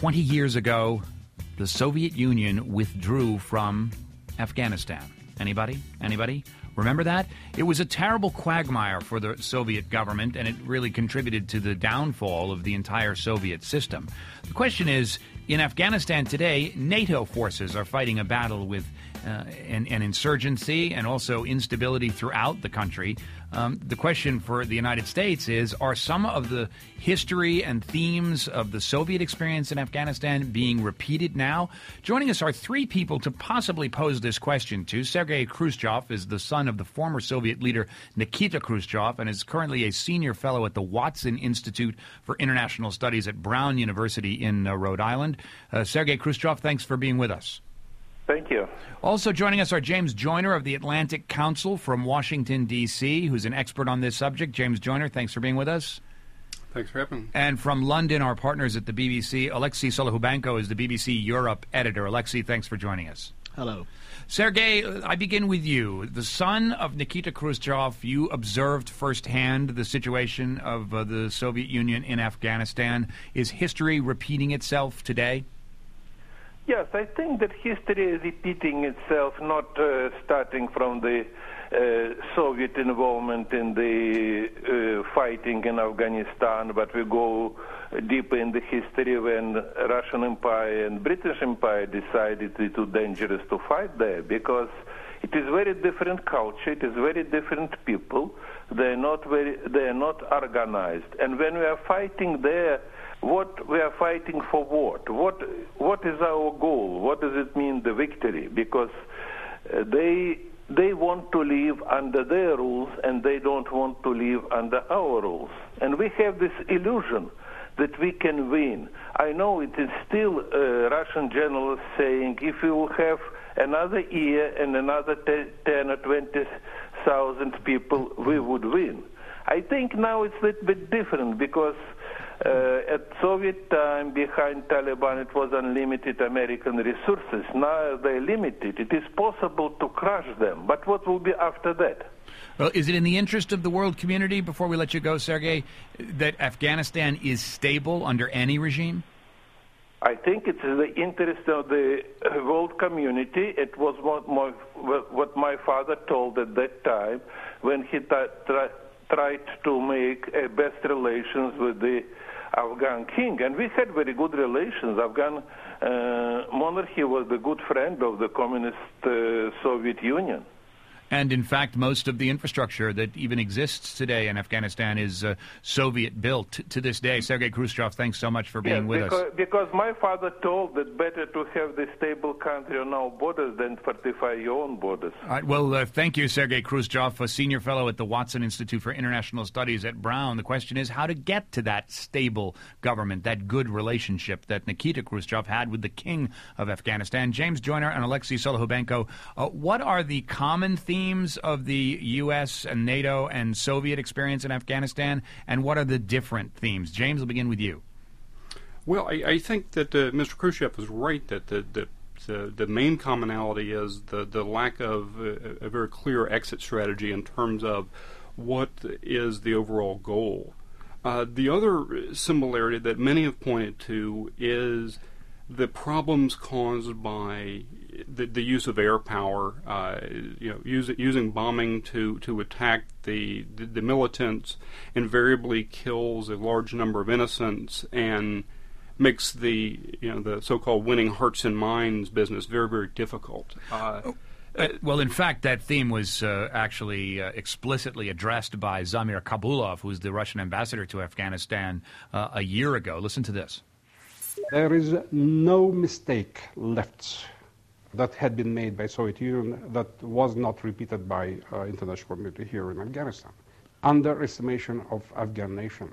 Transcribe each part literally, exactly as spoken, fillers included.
twenty years ago, the Soviet Union withdrew from Afghanistan. Anybody? Anybody? Remember that? It was a terrible quagmire for the Soviet government, and it really contributed to the downfall of the entire Soviet system. The question is, in Afghanistan today, NATO forces are fighting a battle with uh, an, an insurgency and also instability throughout the country. Um, the question for the United States is, are some of the history and themes of the Soviet experience in Afghanistan being repeated now? Joining us are three people to possibly pose this question to. Sergei Khrushchev is the son of the former Soviet leader Nikita Khrushchev and is currently a senior fellow at the Watson Institute for International Studies at Brown University in uh, Rhode Island. Uh, Sergei Khrushchev, thanks for being with us. Thank you. Also joining us are James Joyner of the Atlantic Council from Washington, D C, who's an expert on this subject. James Joyner, thanks for being with us. Thanks for having me. And from London, our partners at the B B C, Alexei Solohubenko is the B B C Europe editor. Alexei, thanks for joining us. Hello. Sergei, I begin with you. The son of Nikita Khrushchev, you observed firsthand the situation of uh, the Soviet Union in Afghanistan. Is history repeating itself today? Yes, I think that history is repeating itself, not uh, starting from the uh, Soviet involvement in the uh, fighting in Afghanistan, but we go deeper in the history when Russian Empire and British Empire decided it was dangerous to fight there, because it is very different culture, it is very different people, they're not very, they're not organized. And when we are fighting there, what we are fighting for what? What what is our goal? What does it mean, the victory? Because uh, they they want to live under their rules and they don't want to live under our rules. And we have this illusion that we can win. I know it is still uh, Russian journalists saying if we will have another year and another ten or twenty thousand people, we would win. I think now it's a little bit different because Uh, at Soviet time, behind Taliban, it was unlimited American resources. Now they're limited. It is possible to crush them. But what will be after that? Well, is it in the interest of the world community, before we let you go, Sergei, that Afghanistan is stable under any regime? I think it's in the interest of the world community. It was what my, what my father told at that time when he t- t- tried to make uh, best relations with the Afghan king, and we had very good relations. Afghan uh, monarchy was the good friend of the communist uh, Soviet Union. And in fact, most of the infrastructure that even exists today in Afghanistan is uh, Soviet-built to this day. Sergei Khrushchev, thanks so much for being yes, with because, us. Because my father told that better to have the stable country on our borders than fortify your own borders. All right, well, uh, thank you, Sergei Khrushchev, a senior fellow at the Watson Institute for International Studies at Brown. The question is how to get to that stable government, that good relationship that Nikita Khrushchev had with the king of Afghanistan. James Joyner and Alexei Solohubenko, uh, what are the common themes of the U S and NATO and Soviet experience in Afghanistan, and what are the different themes? James, I'll begin with you. Well, I, I think that uh, Mister Khrushchev is right that the, the the the main commonality is the the lack of a, a very clear exit strategy in terms of what is the overall goal. Uh, the other similarity that many have pointed to is the problems caused by the, the use of air power, uh, you know, use, using bombing to, to attack the, the the militants invariably kills a large number of innocents and makes the you know the so-called winning hearts and minds business very very difficult. Uh, Uh, well, in fact, that theme was uh, actually uh, explicitly addressed by Zamir Kabulov, who's the Russian ambassador to Afghanistan, uh, a year ago. Listen to this. There is no mistake left that had been made by Soviet Union that was not repeated by uh, international community here in Afghanistan. Underestimation of Afghan nation,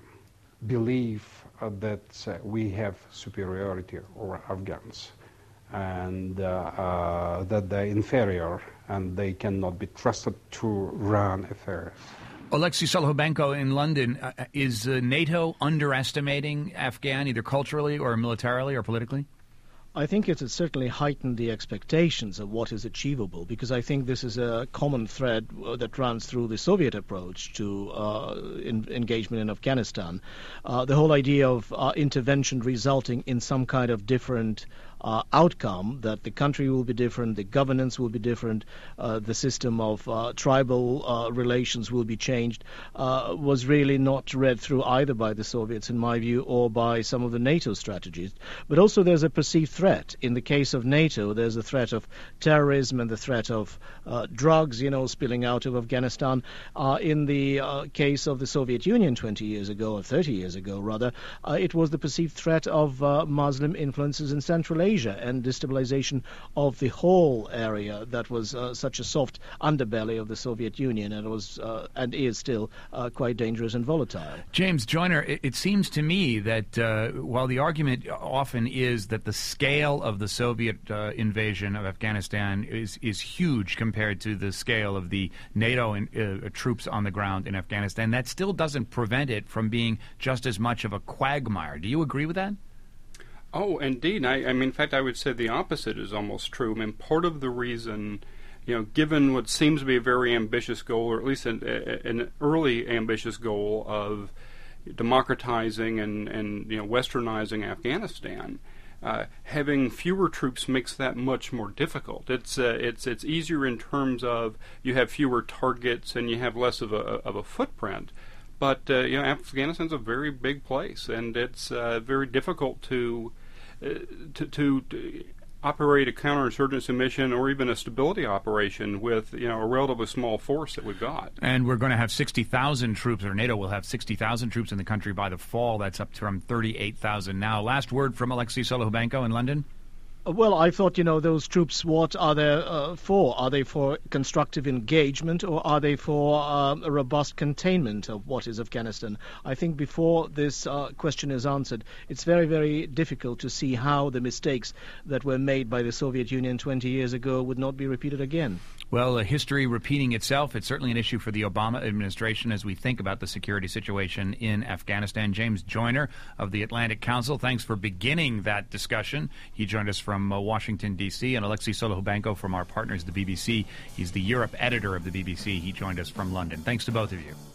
belief uh, that uh, we have superiority over Afghans, and uh, uh, that they're inferior and they cannot be trusted to run affairs. Alexei Solohubenko in London, uh, is uh, NATO underestimating Afghan, either culturally or militarily or politically? I think it has certainly heightened the expectations of what is achievable, because I think this is a common thread that runs through the Soviet approach to uh, in, engagement in Afghanistan. Uh, the whole idea of uh, intervention resulting in some kind of different Uh, outcome, that the country will be different, the governance will be different, uh, the system of uh, tribal uh, relations will be changed, uh, was really not read through either by the Soviets, in my view, or by some of the NATO strategies. But also there's a perceived threat. In the case of NATO, there's a threat of terrorism and the threat of uh, drugs, you know, spilling out of Afghanistan. Uh, in the uh, case of the Soviet Union twenty years ago, or thirty years ago, rather, uh, it was the perceived threat of uh, Muslim influences in Central Asia. Asia and destabilization of the whole area that was uh, such a soft underbelly of the Soviet Union, and was uh, and is still uh, quite dangerous and volatile. James Joyner, it, it seems to me that uh, while the argument often is that the scale of the Soviet uh, invasion of Afghanistan is is huge compared to the scale of the NATO in, uh, troops on the ground in Afghanistan, that still doesn't prevent it from being just as much of a quagmire. Do you agree with that? Oh, indeed. I, I mean, in fact, I would say the opposite is almost true. I mean, part of the reason, you know, given what seems to be a very ambitious goal, or at least an, an early ambitious goal of democratizing and, and you know, westernizing Afghanistan, uh, having fewer troops makes that much more difficult. It's uh, it's it's easier in terms of you have fewer targets and you have less of a of a footprint. But uh, you know, Afghanistan's a very big place, and it's uh, very difficult to uh, to, to to operate a counterinsurgency mission or even a stability operation with you know a relatively small force that we've got. And we're going to have sixty thousand troops, or NATO will have sixty thousand troops in the country by the fall. That's up from thirty-eight thousand now. Last word from Alexei Solohubenko in London. Well, I thought, you know, those troops, what are they uh, for? Are they for constructive engagement, or are they for um, a robust containment of what is Afghanistan? I think before this uh, question is answered, it's very, very difficult to see how the mistakes that were made by the Soviet Union twenty years ago would not be repeated again. Well, uh, history repeating itself. It's certainly an issue for the Obama administration as we think about the security situation in Afghanistan. James Joyner of the Atlantic Council, thanks for beginning that discussion. He joined us from uh, Washington, D C, and Alexei Solohubenko from our partners, the B B C. He's the Europe editor of the B B C. He joined us from London. Thanks to both of you.